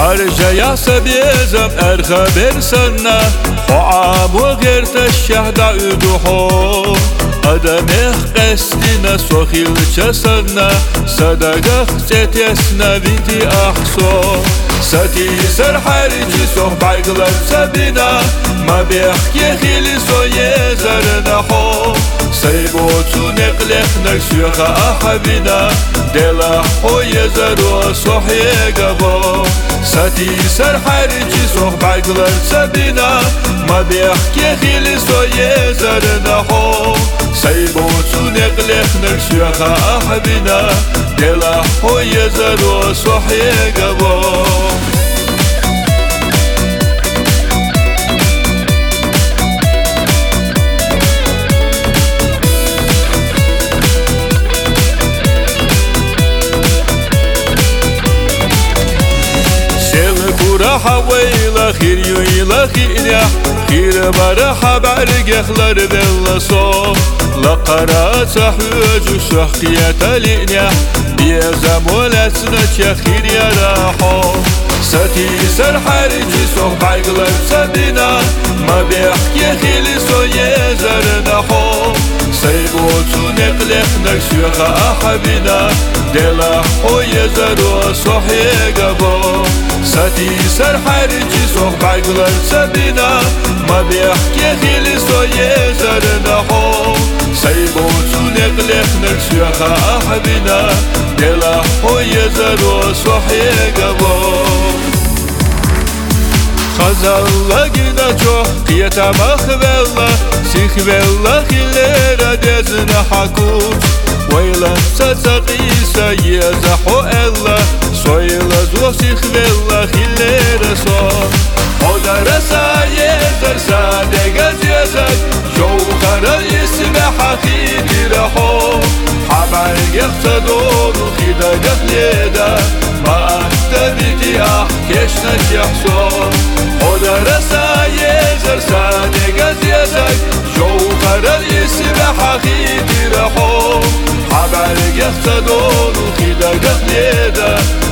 أرجع سبيزم أرخبر سنة وعام وغيرت الشهداء يدوحو أدمخ قستنا سوخيل جسنا صدقخ ستيسنا بيتي أحسو ستي سر حرجي سوخ بعقلب سبنا ما بيحكي خيلي سو يزرنا حو سيبوتو نقلخ نكسيخ أحبنا دلا حو يزرو سوح يقبو ستي سر حرجي سوخ بعقلب سبنا ما بيحكي خيلي سو يزرنا حو سيبوتو نقلخ نكسيخ أحبنا دلا حو يزرو سوح يقبو حويلا خير يويلا خيريا خير برحة بعرقخلر بالصو لقرات حوج وشخية لينيا بيزم ولسنك يا خير يا راحو ستي سر حرجي سوح بعقلب سبنا ما بيحكي خيلي سو يزرنا حو سيبوتو نقلخ نكسيخ أحبنا دلا حو يزرو سوح يقبو ستي سر حرجي سوح بعقلب سبنا ما بيحكي خيلي سو يزرنا حو سيبوتو نقلخ نكسيخ أحبنا دلا حو يزرو سوح يقبو خزالة جدا جوح قيتا مخبالة سيخبالة خليرا ديزنا حكوت ويلا ستقيسا يزحو ألا سويلا زوح سيخبالة خليرا صوح حودا رسا يزر سادقا زيزك جوخر الاسم حقيقي رحو حبعي يختدون وخيدا قفليدا ما أكتبتي أحكيشنا يحصو حودا رسا يزر سادقا زيزك جوخر الاسم حقيقي رحو حبعي يختدون وخيدا قفليدا